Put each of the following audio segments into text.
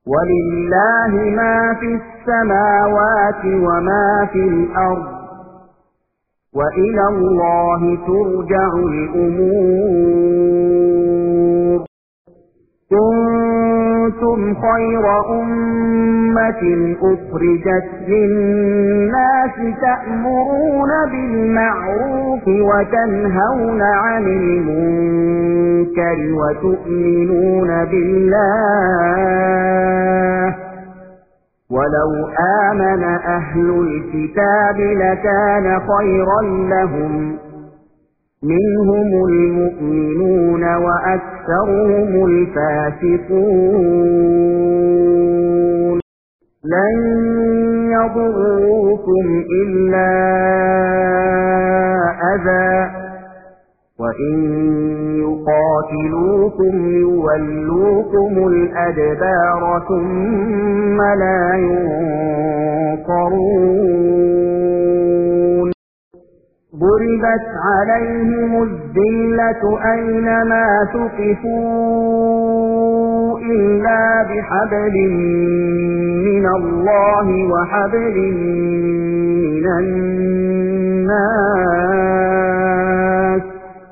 وَلِلَّهِ مَا فِي السَّمَاوَاتِ وَمَا فِي الْأَرْضِ وَإِلَى اللَّهِ تُرْجَعُ الْأُمُورُ كُنتُمْ خَيْرَ أُمَّةٍ أُخْرِجَتْ لِلنَّاسِ تَأْمُرُونَ بِالْمَعْرُوفِ وَتَنْهَوْنَ عَنِ الْمُنكَرِ وَتُؤْمِنُونَ بِاللَّهِ وَلَوْ آمَنَ أَهْلُ الْكِتَابِ لَكَانَ خَيْرًا لَّهُمْ مِنْهُمُ الْمُؤْمِنُونَ وَأَكْثَرُهُمُ الْفَاسِقُونَ لَن يَضُرُّوكُمْ إِلَّا أَذًى وَإِن يُقَاتِلُوكُمْ يُوَلُّوكُمُ الْأَدْبَارَ ثُمَّ لَا يُنصَرُونَ ضُرِبَتْ عَلَيْهِمُ الذِّلَّةُ أَيْنَمَا ثُقِفُوا إِلَّا بِحَبْلٍ مِّنَ اللَّهِ وَحَبْلٍ مِّنَ النَّاسِ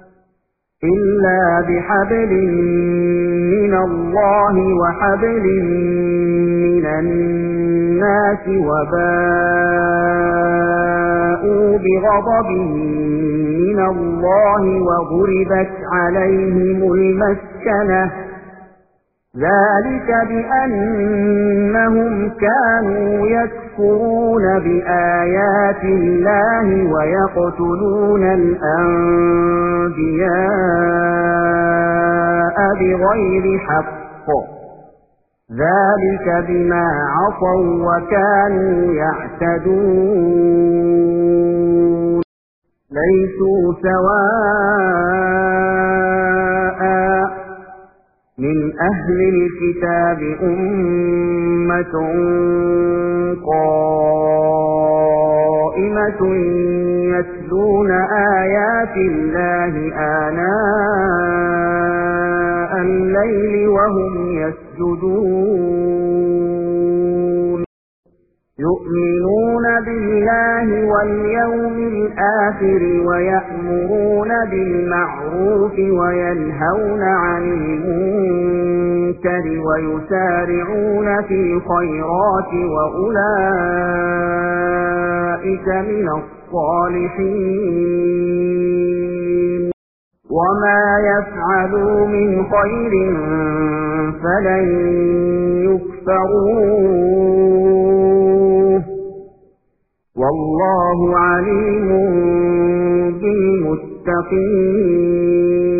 وَبَاءُوا بِغَضَبٍ مِّنَ اللَّهِ وَضُرِبَتْ عَلَيْهِمُ الْمَسْكَنَةُ ذَلِكَ بِأَنَّهُمْ كَانُوا يَكْفُرُونَ بِآيَاتِ اللَّهِ وَيَقْتُلُونَ الْأَنبِيَاءَ بِغَيْرِ حَقٍّ ذَلِكَ بِمَا عَصَوا وَكَانُوا يَعْتَدُونَ لَيْسُوا سَوَاءً مِنْ أَهْلِ الْكِتَابِ أُمَّةٌ قَائِمَةٌ يَتْلُونَ آيَاتِ اللَّهِ آنَاءَ اللَّيْلِ وَهُمْ يَسْجُدُونَ يُؤْمِنُونَ بِاللَّهِ وَالْيَوْمِ الْآخِرِ وَيَأْمُرُونَ بِالْمَعْرُوفِ وَيَنْهَوْنَ عَنِ الْمُنكَرِ وَيُسَارِعُونَ فِي الْخَيْرَاتِ وَأُولَئِكَ مِنَ الصَّالِحِينَ وَمَا يَفْعَلُوا مِنْ خَيْرٍ فَلَن يُكْفَرُوهُ وَاللَّهُ عَلِيمٌ بِالْمُتَّقِينَ